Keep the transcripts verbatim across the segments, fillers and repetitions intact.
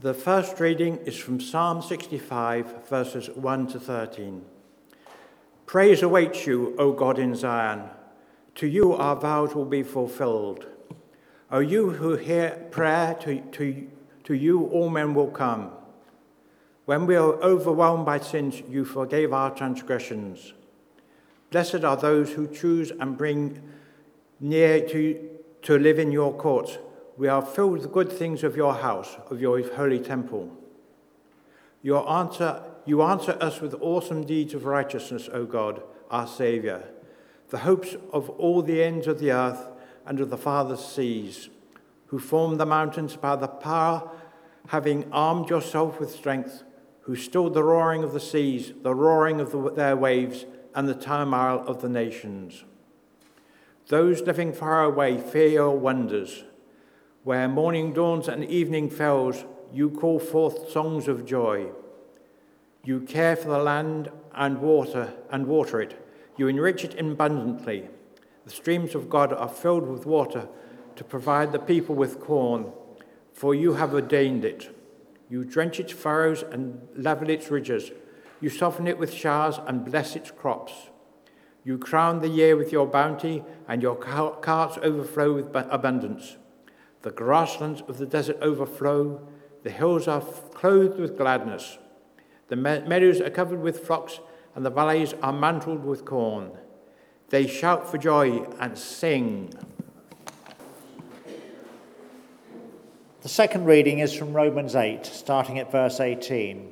The first reading is from Psalm sixty-five, verses one to thirteen. Praise awaits you, O God in Zion. To you our vows will be fulfilled. O you who hear prayer, to, to, to you all men will come. When we are overwhelmed by sins, you forgave our transgressions. Blessed are those who choose and bring near to, to live in your courts. We are filled with the good things of your house, of your holy temple. Your answer, you answer us with awesome deeds of righteousness, O God, our Saviour, the hopes of all the ends of the earth and of the farthest seas, who formed the mountains by the power, having armed yourself with strength, who stilled the roaring of the seas, the roaring of the, their waves, and the turmoil of the nations. Those living far away fear your wonders. Where morning dawns and evening fells, you call forth songs of joy. You care for the land and water and water it. You enrich it abundantly. The streams of God are filled with water to provide the people with corn, for you have ordained it. You drench its furrows and level its ridges. You soften it with showers and bless its crops. You crown the year with your bounty, and your carts overflow with abundance. The grasslands of the desert overflow. The hills are clothed with gladness. The meadows are covered with flocks, and the valleys are mantled with corn. They shout for joy and sing. The second reading is from Romans eight, starting at verse eighteen.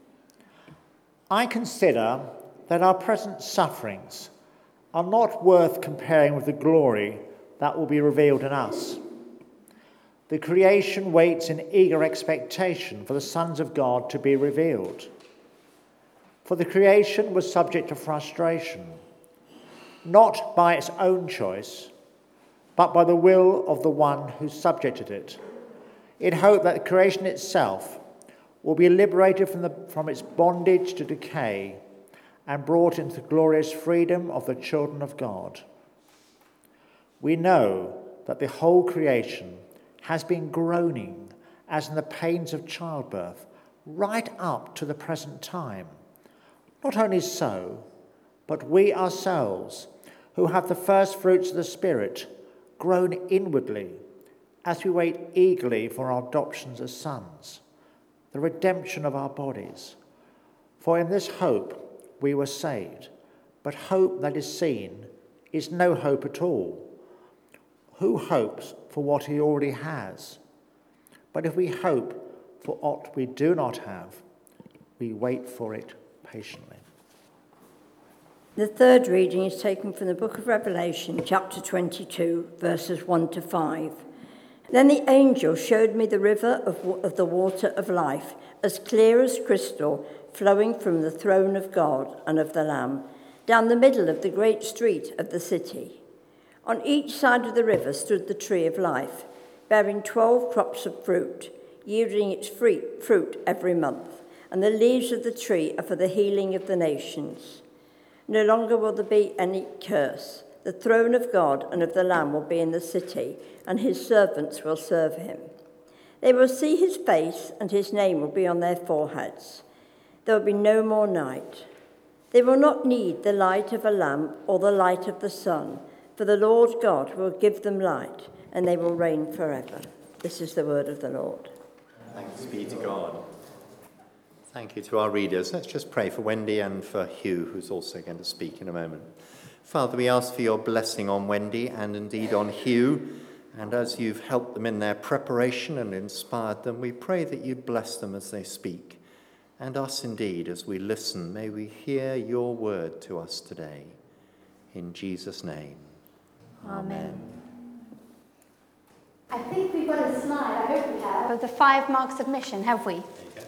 I consider that our present sufferings are not worth comparing with the glory that will be revealed in us. The creation waits in eager expectation for the sons of God to be revealed. For the creation was subject to frustration, not by its own choice, but by the will of the one who subjected it, in hope that the creation itself will be liberated from, the, from its bondage to decay and brought into the glorious freedom of the children of God. We know that the whole creation has been groaning as in the pains of childbirth right up to the present time. Not only so, but we ourselves, who have the first fruits of the Spirit, groan inwardly as we wait eagerly for our adoptions as sons, the redemption of our bodies. For in this hope we were saved, but hope that is seen is no hope at all. Who hopes for what he already has? But if we hope for what we do not have, we wait for it patiently. The third reading is taken from the book of Revelation, chapter twenty-two, verses one to five. Then the angel showed me the river of, of the water of life, as clear as crystal, flowing from the throne of God and of the Lamb, down the middle of the great street of the city. On each side of the river stood the tree of life, bearing twelve crops of fruit, yielding its fruit every month, and the leaves of the tree are for the healing of the nations. No longer will there be any curse. The throne of God and of the Lamb will be in the city, and his servants will serve him. They will see his face, and his name will be on their foreheads. There will be no more night. They will not need the light of a lamp or the light of the sun, for the Lord God will give them light, and they will reign forever. This is the word of the Lord. Thanks be to God. Thank you to our readers. Let's just pray for Wendy and for Hugh, who's also going to speak in a moment. Father, we ask for your blessing on Wendy and indeed on Hugh. And as you've helped them in their preparation and inspired them, we pray that you bless them as they speak. And us indeed, as we listen, may we hear your word to us today. In Jesus' name. Amen. I think we've got a slide, I hope we have. Of the five marks of mission, have we?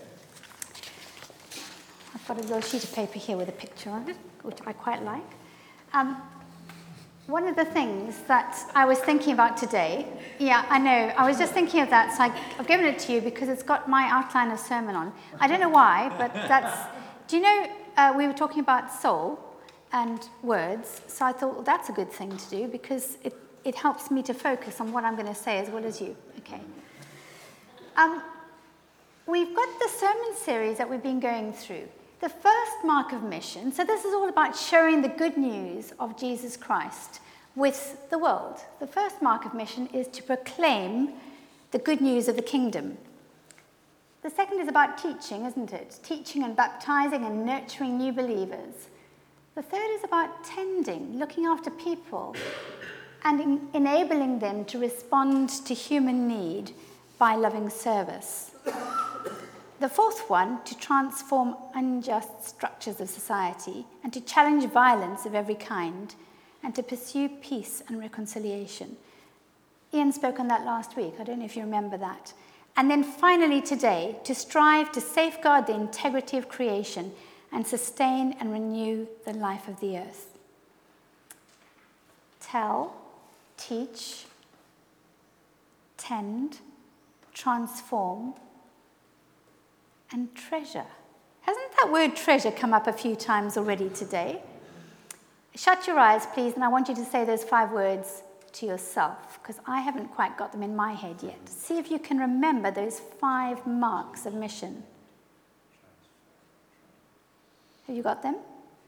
I've got a little sheet of paper here with a picture on it, which I quite like. Um, one of the things that I was thinking about today, yeah, I know, I was just thinking of that, so I, I've given it to you because it's got my outline of sermon on. I don't know why, but that's, do you know, uh, we were talking about soul and words, so I thought, well, that's a good thing to do because it, it helps me to focus on what I'm going to say as well as you. Okay. Um, we we've got the sermon series that we've been going through. The first mark of mission, so this is all about sharing the good news of Jesus Christ with the world. The first mark of mission is to proclaim the good news of the kingdom. The second is about teaching, isn't it? Teaching and baptizing and nurturing new believers. The third is about tending, looking after people and en- enabling them to respond to human need by loving service. The fourth one, to transform unjust structures of society and to challenge violence of every kind and to pursue peace and reconciliation. Ian spoke on that last week. I don't know if you remember that. And then finally today, to strive to safeguard the integrity of creation and sustain and renew the life of the earth. Tell, teach, tend, transform, and treasure. Hasn't that word treasure come up a few times already today? Shut your eyes, please, and I want you to say those five words to yourself, because I haven't quite got them in my head yet. See if you can remember those five marks of mission. Have you got them?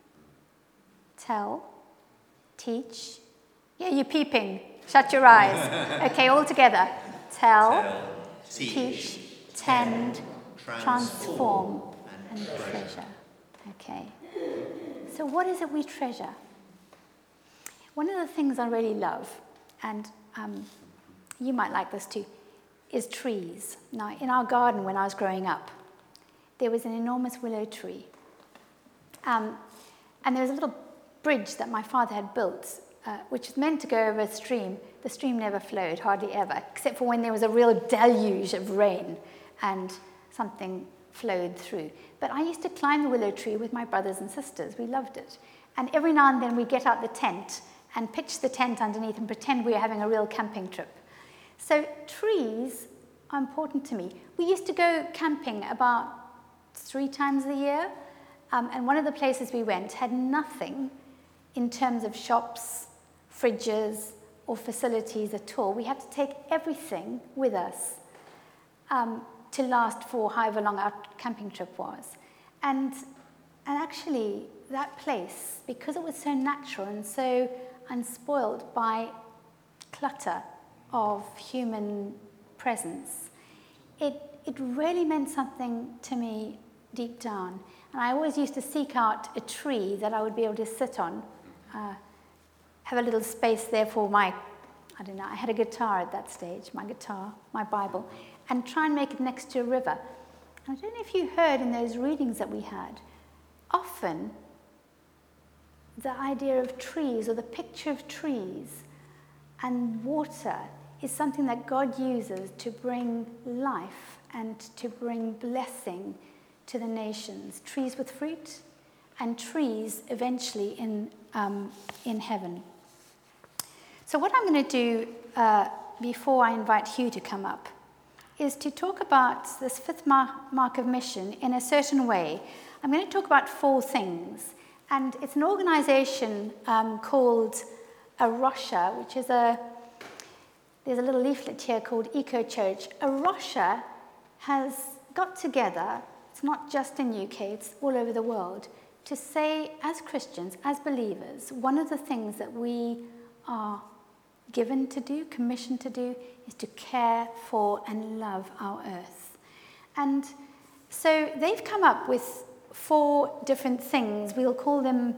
Tell, teach. Yeah, you're peeping. Shut your eyes. Okay, all together. Tell, Tell teach, teach, tend, transform, and treasure. Okay. So what is it we treasure? One of the things I really love, and um, you might like this too, is trees. Now, in our garden when I was growing up, there was an enormous willow tree. Um, and there was a little bridge that my father had built, uh, which was meant to go over a stream. The stream never flowed, hardly ever, except for when there was a real deluge of rain and something flowed through. But I used to climb the willow tree with my brothers and sisters. We loved it. And every now and then we'd get out the tent and pitch the tent underneath and pretend we were having a real camping trip. So trees are important to me. We used to go camping about three times a year. Um, and one of the places we went had nothing in terms of shops, fridges, or facilities at all. We had to take everything with us um, to last for however long our camping trip was. And, and actually, that place, because it was so natural and so unspoiled by clutter of human presence, it, it really meant something to me deep down. And I always used to seek out a tree that I would be able to sit on, uh, have a little space there for my, I don't know, I had a guitar at that stage, my guitar, my Bible, and try and make it next to a river. And I don't know if you heard in those readings that we had, often the idea of trees or the picture of trees and water is something that God uses to bring life and to bring blessing to the nations. Trees with fruit and trees eventually in, um, in heaven. So what I'm going to do uh, before I invite Hugh to come up is to talk about this fifth mark, mark of mission in a certain way. I'm going to talk about four things. And it's an organization um, called A Rocha, which is a, there's a little leaflet here called Eco Church. A Rocha has got together, it's not just in U K, it's all over the world, to say as Christians, as believers, one of the things that we are given to do, commissioned to do, is to care for and love our earth. And so they've come up with four different things. We'll call them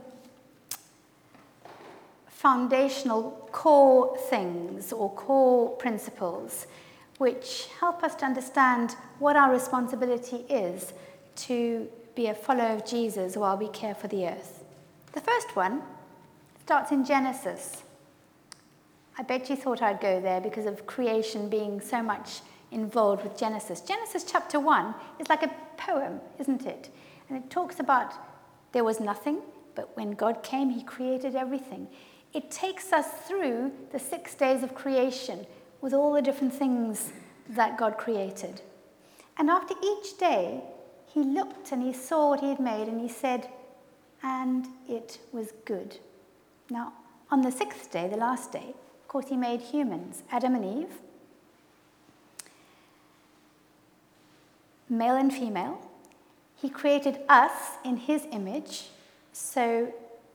foundational core things or core principles, which help us to understand what our responsibility is to be a follower of Jesus while we care for the earth. The first one starts in Genesis. I bet you thought I'd go there because of creation being so much involved with Genesis. Genesis chapter one is like a poem, isn't it? And it talks about there was nothing, but when God came, he created everything. It takes us through the six days of creation with all the different things that God created. And after each day, he looked and he saw what he had made and he said, and it was good. Now, on the sixth day, the last day, of course, he made humans, Adam and Eve. male and female. He created us in his image, so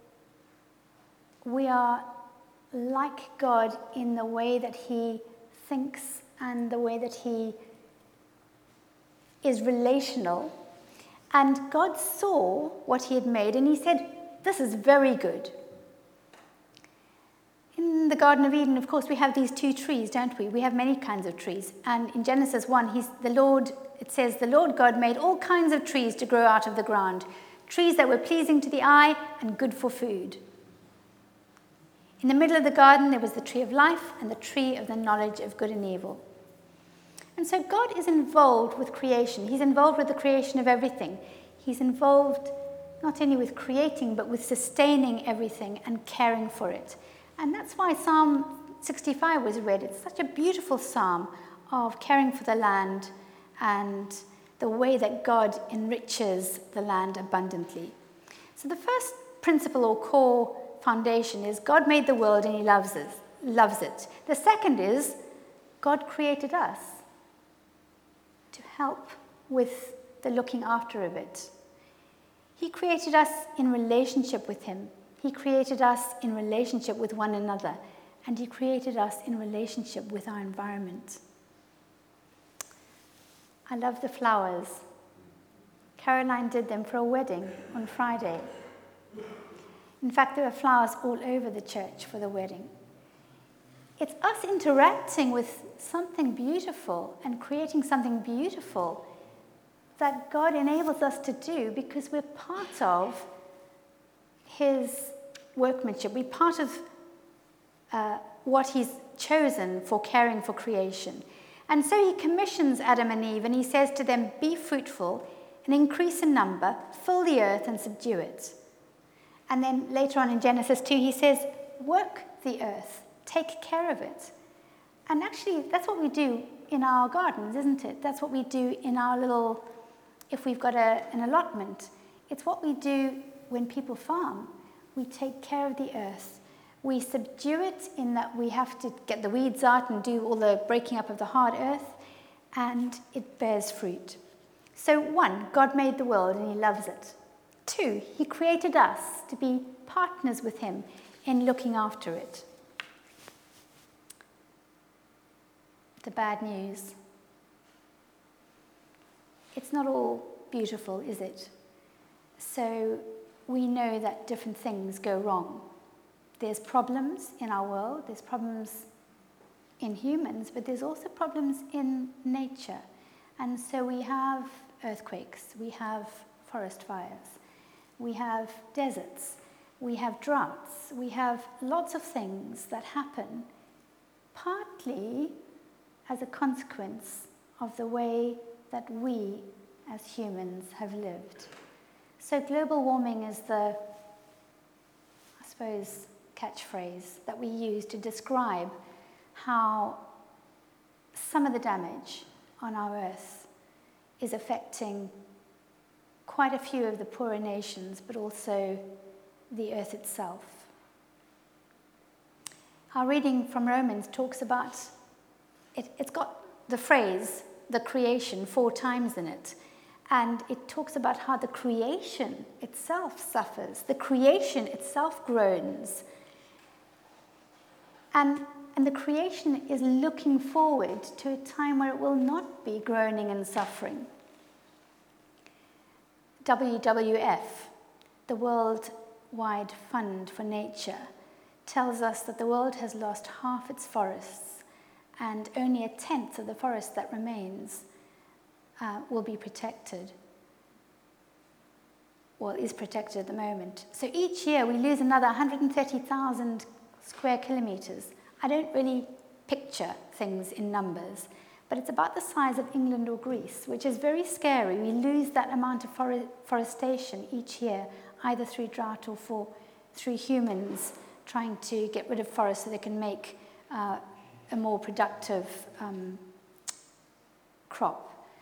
we are like God in the way that he thinks and the way that he is relational. And God saw what he had made and he said, "This is very good." In the Garden of Eden, of course, we have these two trees, don't we? We have many kinds of trees. And in Genesis one, he's, the Lord, it says, "The Lord God made all kinds of trees to grow out of the ground, trees that were pleasing to the eye and good for food." In the middle of the garden, there was the tree of life and the tree of the knowledge of good and evil. And so God is involved with creation. He's involved with the creation of everything. He's involved not only with creating, but with sustaining everything and caring for it. And that's why Psalm sixty-five was read. It's such a beautiful psalm of caring for the land and the way that God enriches the land abundantly. So the first principle or core foundation is God made the world and he loves it. Loves it. The second is God created us to help with the looking after of it. He created us in relationship with him. He created us in relationship with one another, and he created us in relationship with our environment. I love the flowers. Caroline did them for a wedding on Friday. In fact, there were flowers all over the church for the wedding. It's us interacting with something beautiful and creating something beautiful that God enables us to do because we're part of his workmanship. We're part of uh, what he's chosen for caring for creation. And so he commissions Adam and Eve and he says to them, "Be fruitful and increase in number, fill the earth and subdue it." And then later on in Genesis two, he says, "Work the earth, take care of it." And actually, that's what we do in our gardens, isn't it? That's what we do in our little, if we've got a, an allotment. It's what we do when people farm. We take care of the earth. We subdue it in that we have to get the weeds out and do all the breaking up of the hard earth, and it bears fruit. So one, God made the world and he loves it. Two, he created us to be partners with him in looking after it. The bad news. It's not all beautiful, is it? So we know that different things go wrong. There's problems in our world, there's problems in humans, but there's also problems in nature. And so we have earthquakes, we have forest fires, we have deserts, we have droughts, we have lots of things that happen, partly as a consequence of the way that we as humans have lived. So global warming is the, I suppose, catchphrase that we use to describe how some of the damage on our earth is affecting quite a few of the poorer nations, but also the earth itself. Our reading from Romans talks about, it, it's got the phrase, the creation, four times in it. And it talks about how the creation itself suffers. The creation itself groans. And, and the creation is looking forward to a time where it will not be groaning and suffering. W W F, the Worldwide Fund for Nature, tells us that the world has lost half its forests and only a tenth of the forest that remains Uh, will be protected, well, is protected at the moment. So each year we lose another one hundred thirty thousand square kilometres. I don't really picture things in numbers, but it's about the size of England or Greece, which is very scary. We lose that amount of for- forestation each year, either through drought or for, through humans trying to get rid of forests so they can make uh, a more productive um, crop.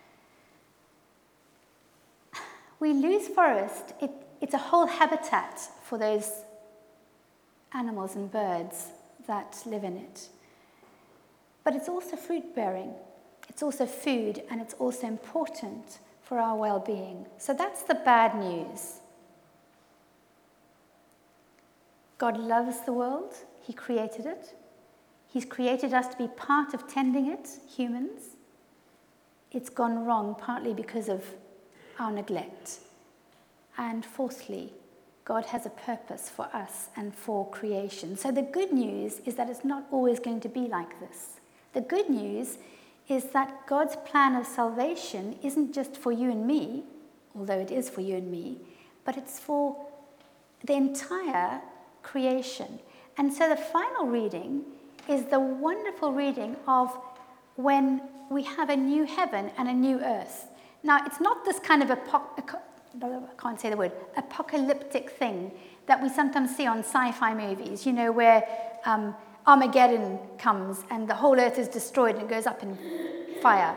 We lose forest, it, it's a whole habitat for those animals and birds that live in it. But it's also fruit-bearing. it's also food, and it's also important for our well-being. So that's the bad news. God loves the world. He created it. He's created us to be part of tending it, humans. It's gone wrong partly because of our neglect. And fourthly, God has a purpose for us and for creation. So the good news is that it's not always going to be like this. The good news is that God's plan of salvation isn't just for you and me, although it is for you and me, but it's for the entire creation. And so the final reading is the wonderful reading of when we have a new heaven and a new earth. Now, it's not this kind of apoc- I can't say the word, apocalyptic thing that we sometimes see on sci-fi movies, you know, where um, Armageddon comes and the whole earth is destroyed and it goes up in fire.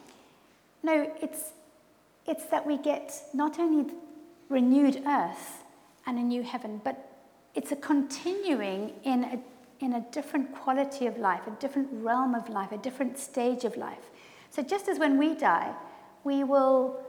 No, it's, it's that we get not only renewed earth and a new heaven, but it's a continuing in a, in a different quality of life, a different realm of life, a different stage of life. So just as when we die, we will,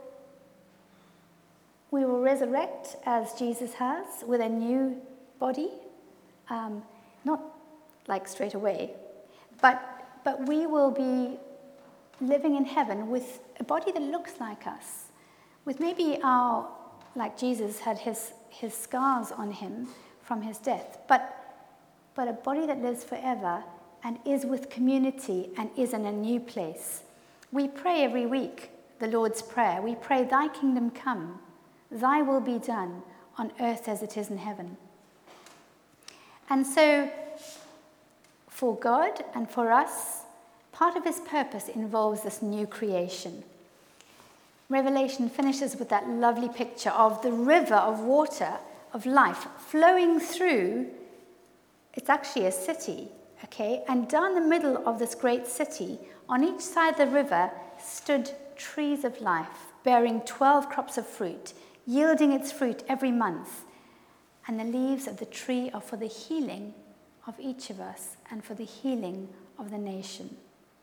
we will resurrect as Jesus has with a new body, um, not like straight away, but, but we will be living in heaven with a body that looks like us, with maybe our, like Jesus had his, his scars on him from his death, but, but a body that lives forever and is with community and is in a new place. We pray every week the Lord's Prayer. We pray, thy kingdom come, thy will be done on earth as it is in heaven. And so for God and for us, part of his purpose involves this new creation. Revelation finishes with that lovely picture of the river of water of life flowing through, it's actually a city, okay? And down the middle of this great city, on each side of the river, stood trees of life, bearing twelve crops of fruit, yielding its fruit every month. And the leaves of the tree are for the healing of each of us and for the healing of the nation.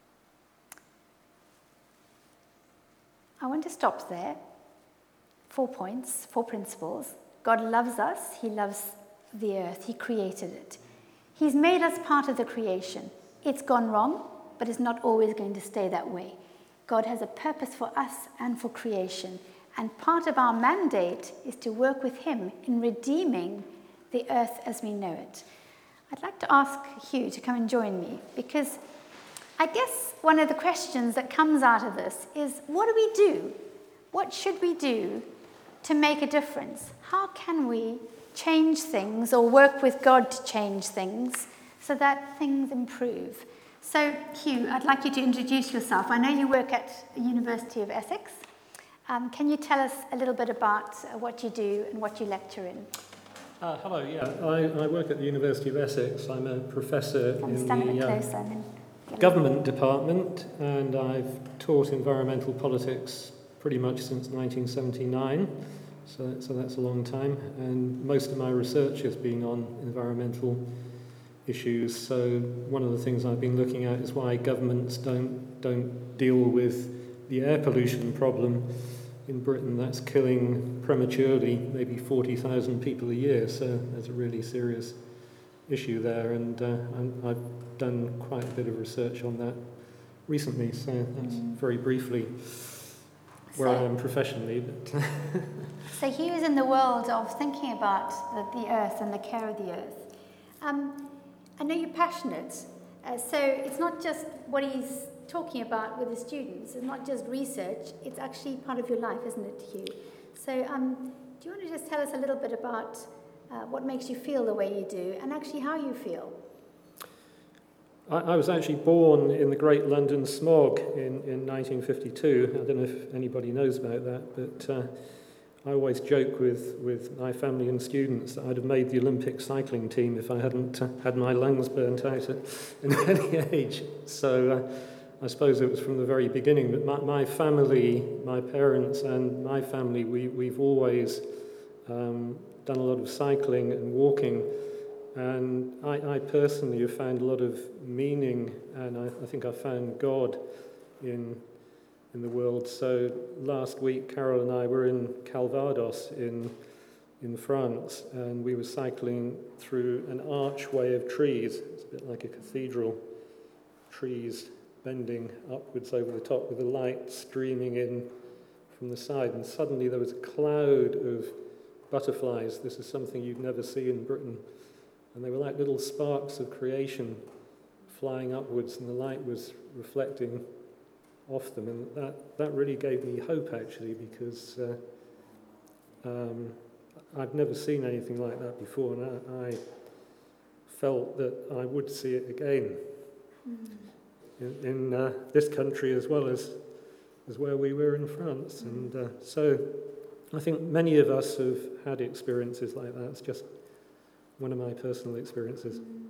I want to stop there. Four points, four principles. God loves us. He loves the earth. He created it. He's made us part of the creation. It's gone wrong, but it's not always going to stay that way. God has a purpose for us and for creation. And part of our mandate is to work with him in redeeming the earth as we know it. I'd like to ask Hugh to come and join me, because I guess one of the questions that comes out of this is, what do we do? What should we do to make a difference? How can we change things or work with God to change things so that things improve? So, Hugh, I'd like you to introduce yourself. I know you work at the University of Essex. Um, can you tell us a little bit about uh, what you do and what you lecture in? Uh, hello, yeah. I, I work at the University of Essex. I'm a professor Come in stand a the bit uh, closer and then get a- government department, and I've taught environmental politics pretty much since nineteen seventy-nine, so, so that's a long time, and most of my research has been on environmental issues. So one of the things I've been looking at is why governments don't don't deal with the air pollution problem in Britain. That's killing prematurely maybe forty thousand people a year, so there's a really serious issue there, and uh, I've done quite a bit of research on that recently, so that's mm. very briefly where so, I am professionally. But so Hugh is in the world of thinking about the, the earth and the care of the earth. Um, I know you're passionate, uh, so it's not just what he's talking about with the students, it's not just research, it's actually part of your life, isn't it, Hugh? So um, do you want to just tell us a little bit about uh, what makes you feel the way you do, and actually how you feel? I, I was actually born in the Great London Smog in, in nineteen fifty-two. I don't know if anybody knows about that, but uh, I always joke with, with my family and students that I'd have made the Olympic cycling team if I hadn't uh, had my lungs burnt out at an early age. So uh, I suppose it was from the very beginning. But my, my family, my parents and my family, we, we've always um, done a lot of cycling and walking. And I, I personally have found a lot of meaning, and I, I think I found God in in the world. So last week, Carol and I were in Calvados in in France, and we were cycling through an archway of trees. It's a bit like a cathedral, trees bending upwards over the top with the light streaming in from the side, and suddenly there was a cloud of butterflies. This is something you'd never see in Britain, and they were like little sparks of creation flying upwards, and the light was reflecting off them, and that, that really gave me hope, actually, because uh, um, I've never seen anything like that before, and I, I felt that I would see it again mm. in, in uh, this country as well as as where we were in France. Mm. And uh, so I think many of us have had experiences like that. It's just one of my personal experiences. Mm.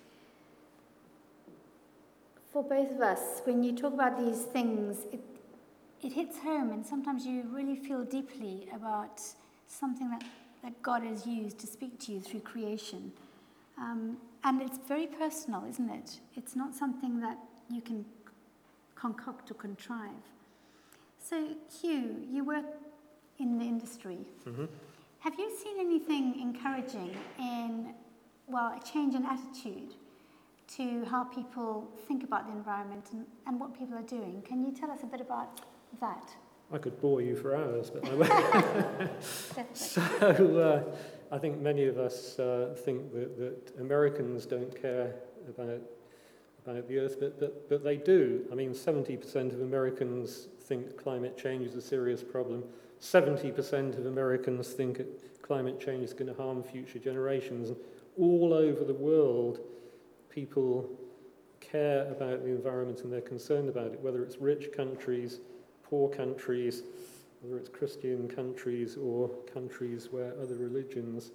For both of us, when you talk about these things, it it hits home, and sometimes you really feel deeply about something that, that God has used to speak to you through creation. Um, and it's very personal, isn't it? It's not something that you can concoct or contrive. So, Hugh, you work in the industry. Mm-hmm. Have you seen anything encouraging in, well, a change in attitude to how people think about the environment and, and what people are doing? Can you tell us a bit about that? I could bore you for hours, but I won't. So uh, I think many of us uh, think that, that Americans don't care about about the Earth, but, but, but they do. I mean, seventy percent of Americans think climate change is a serious problem. seventy percent of Americans think climate change is going to harm future generations. And all over the world, people care about the environment and they're concerned about it, whether it's rich countries, poor countries, whether it's Christian countries or countries where other religions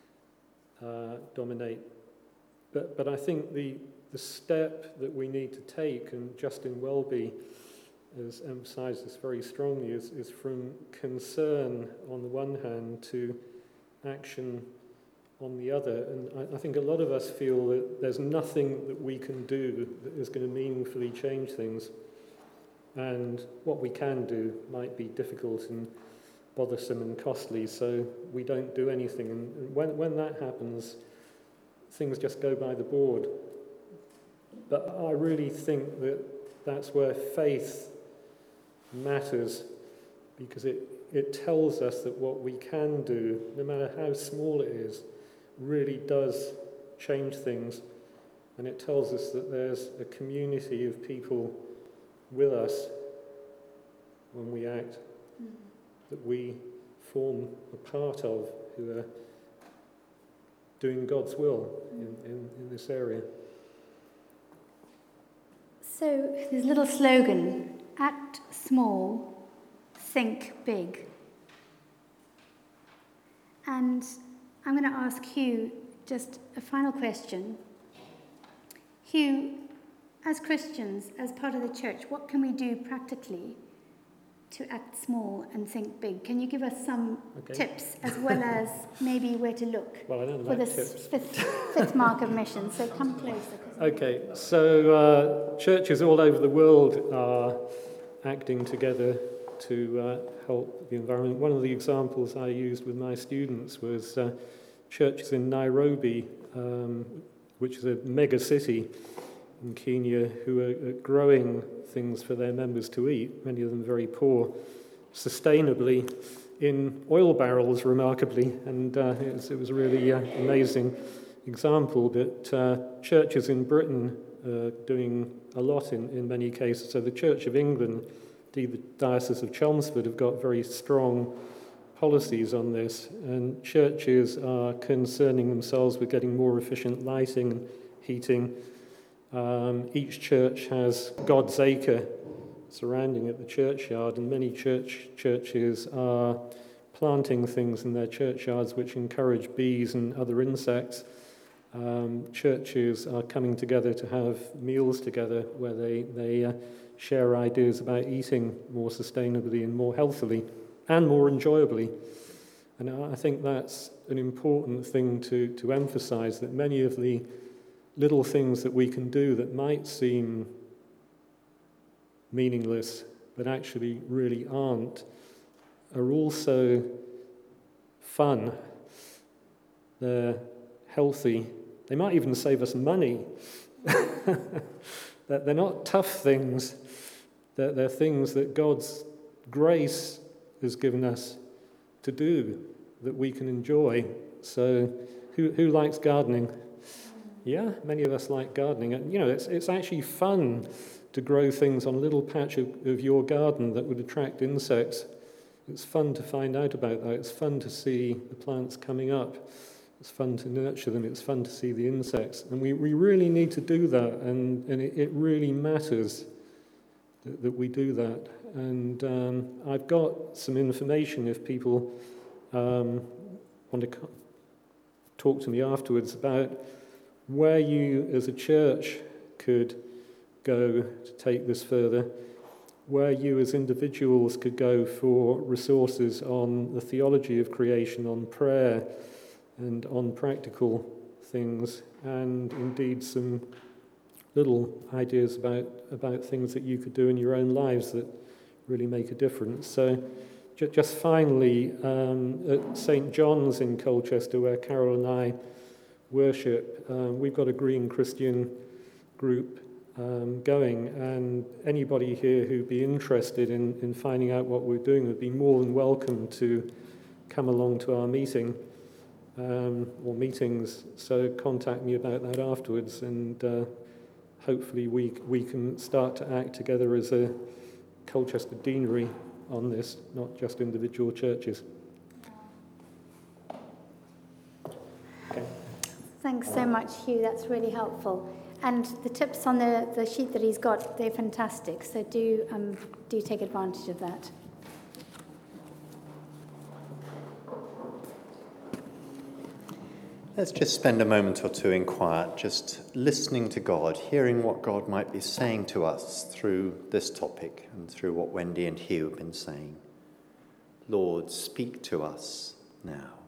uh, dominate. But, but I think the, the step that we need to take, and Justin Welby has emphasised this very strongly, is, is from concern on the one hand to action on the other. And I, I think a lot of us feel that there's nothing that we can do that is going to meaningfully change things. And what we can do might be difficult and bothersome and costly, so we don't do anything. And when, when that happens, things just go by the board. But I really think that that's where faith matters, because it, it tells us that what we can do, no matter how small it is, really does change things. And it tells us that there's a community of people with us when we act, mm. that we form a part of, who are doing God's will mm. in, in, in this area. So there's a little slogan, act small, think big. And I'm going to ask Hugh just a final question. Hugh, as Christians, as part of the church, what can we do practically to act small and think big? Can you give us some okay. tips, as well as maybe where to look well, I don't know for this tips. Fifth, fifth mark of mission? So come closer. Okay, so uh, churches all over the world are acting together to uh, help the environment. One of the examples I used with my students was uh, churches in Nairobi, um, which is a mega city in Kenya, who are growing things for their members to eat, many of them very poor, sustainably in oil barrels, remarkably, and uh, it, was, it was a really uh, amazing example. But uh, churches in Britain are doing a lot in, in many cases. So the Church of England, the Diocese of Chelmsford, have got very strong policies on this, and churches are concerning themselves with getting more efficient lighting and heating. Um, each church has God's acre surrounding it, the churchyard, and many church churches are planting things in their churchyards which encourage bees and other insects. Um, churches are coming together to have meals together where they, they uh, share ideas about eating more sustainably and more healthily and more enjoyably. And I think that's an important thing to, to emphasize, that many of the little things that we can do that might seem meaningless, but actually really aren't, are also fun. They're healthy. They might even save us money. They're not tough things. They're, they're things that God's grace has given us to do, that we can enjoy. So who, who likes gardening? Yeah, many of us like gardening. And, you know, it's, it's actually fun to grow things on a little patch of, of your garden that would attract insects. It's fun to find out about that. It's fun to see the plants coming up. It's fun to nurture them. It's fun to see the insects. And we, we really need to do that, and, and it, it really matters that, that we do that. And um, I've got some information if people um, want to co- talk to me afterwards about where you as a church could go to take this further, where you as individuals could go for resources on the theology of creation, on prayer, and on practical things, and indeed some little ideas about, about things that you could do in your own lives that really make a difference. So ju- just finally, um, at Saint John's in Colchester, where Carol and I worship, um, we've got a Green Christian group um, going, and anybody here who'd be interested in, in finding out what we're doing would be more than welcome to come along to our meeting um, or meetings. So contact me about that afterwards, and uh, hopefully we we can start to act together as a Colchester Deanery on this, not just individual churches. Okay. Thanks so much, Hugh. That's really helpful. And the tips on the, the sheet that he's got, they're fantastic. So do um, do take advantage of that. Let's just spend a moment or two in quiet, just listening to God, hearing what God might be saying to us through this topic and through what Wendy and Hugh have been saying. Lord, speak to us now.